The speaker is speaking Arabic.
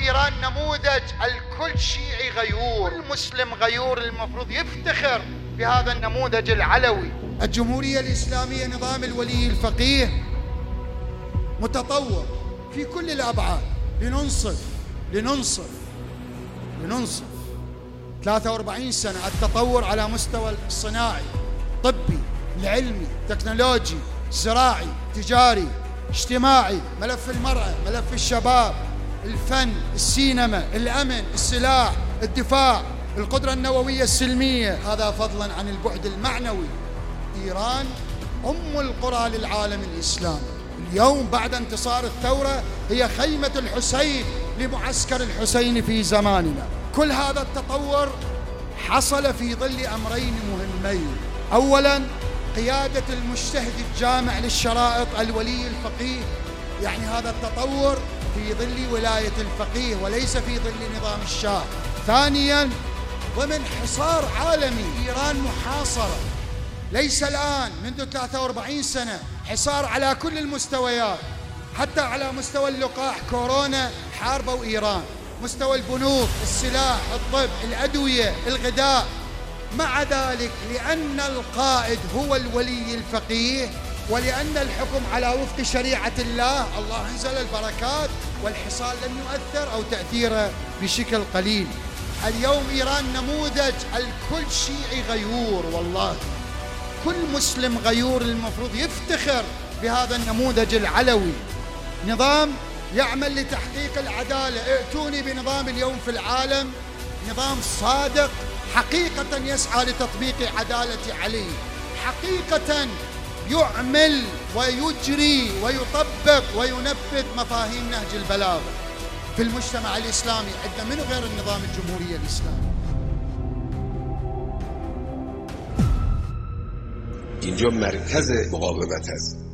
إيران نموذج، الكل شيعي غيور، المسلم غيور، المفروض يفتخر بهذا النموذج العلوي. الجمهورية الإسلامية نظام الولي الفقيه متطور في كل الأبعاد. لننصف 43 سنة التطور على مستوى الصناعي، الطبي، العلمي، التكنولوجي، الزراعي، التجاري، اجتماعي، ملف المرأة، ملف الشباب، الفن، السينما، الأمن، السلاح، الدفاع، القدرة النووية السلمية، هذا فضلا عن البعد المعنوي. إيران أم القرى للعالم الإسلامي. اليوم بعد انتصار الثورة هي خيمة الحسين لمعسكر الحسين في زماننا. كل هذا التطور حصل في ظل أمرين مهمين: أولاً قيادة المجتهد الجامع للشرائط الولي الفقيه، يعني هذا التطور في ظل ولاية الفقيه وليس في ظل نظام الشاه. ثانياً ضمن حصار عالمي، إيران محاصرة، ليس الآن، منذ 43 سنة حصار على كل المستويات، حتى على مستوى اللقاح كورونا حاربوا إيران، مستوى البنوك، السلاح، الطب، الأدوية، الغذاء. مع ذلك لأن القائد هو الولي الفقيه ولأن الحكم على وفق شريعة الله أنزل البركات، والحصار لم يؤثر أو تأثيره بشكل قليل. اليوم إيران نموذج، الكل شيعي غيور، والله كل مسلم غيور المفروض يفتخر بهذا النموذج العلوي. نظام يعمل لتحقيق العدالة. ائتوني بنظام اليوم في العالم، نظام صادق حقيقة يسعى لتطبيق عدالة علي، حقيقة يعمل ويجري ويطبق وينفذ مفاهيم نهج البلاغة في المجتمع الإسلامي. عندنا منو غير النظام الجمهورية الإسلامي؟ اینجا مرکز مقاومت هست.